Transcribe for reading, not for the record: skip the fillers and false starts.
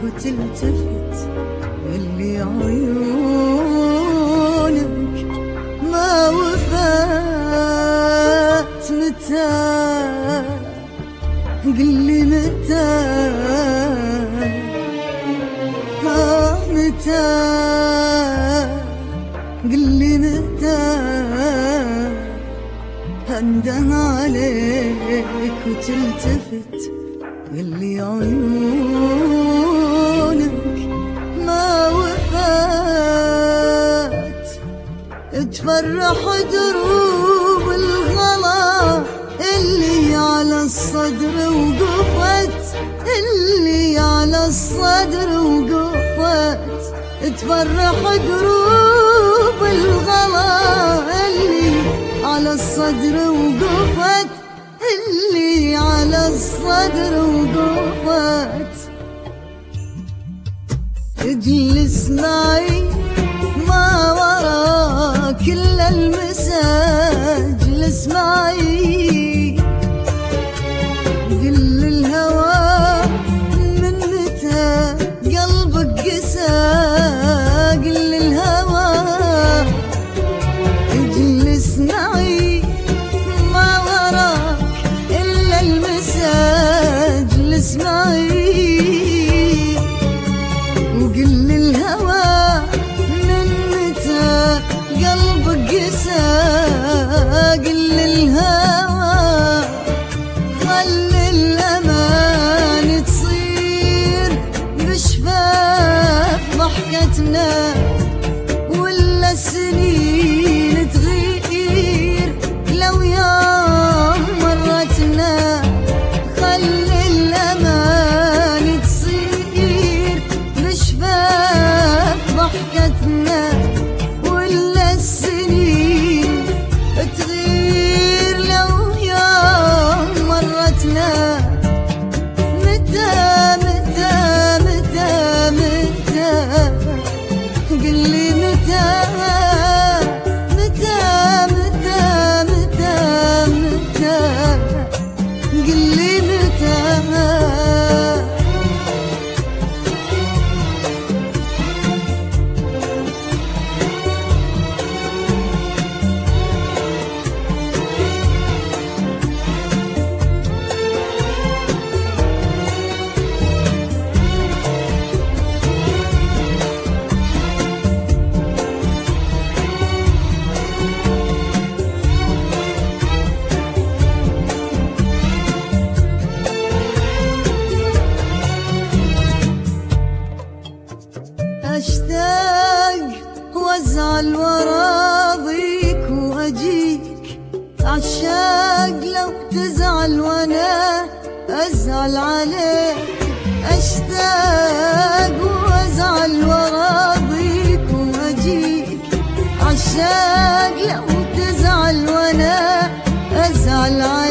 وتلتفت اللي عيونك ما وفات. متى قلي متى متى قلي متى هنده عليك وتلتفت اللي عيونك ما وفات. تفرح دروب الغلا اللي على الصدر وقفت، اللي على الصدر وقفت. تفرح دروب الغلا اللي على الصدر وقفت، اللي على الصدر وقفت. اجلس معي ما ورا كل المساء، اجلس معي قل الهوى من متى قلبك قسى. قل الهوى اجلس معي ما وراك إلا المساء، اجلس معي وقل الهوى من متى قلبك قسى. قل الهوى خلي الأمان تصير بشفاف ضحكتنا، ولا السنين تغير لو يوم مرتنا. خلي الأمان تصير بشفاف ضحكتنا، ولا السنين تغير لو يوم مرتنا. متى متى متى متى قلي متى متى متى متى متى قلي متى. أشتاق وازعل وراضيك واجيك، عشاق لو تزعل وانا ازعل عليك. أشتاق وازعل وراضيك واجيك، عشاق لو تزعل وانا ازعل عليك.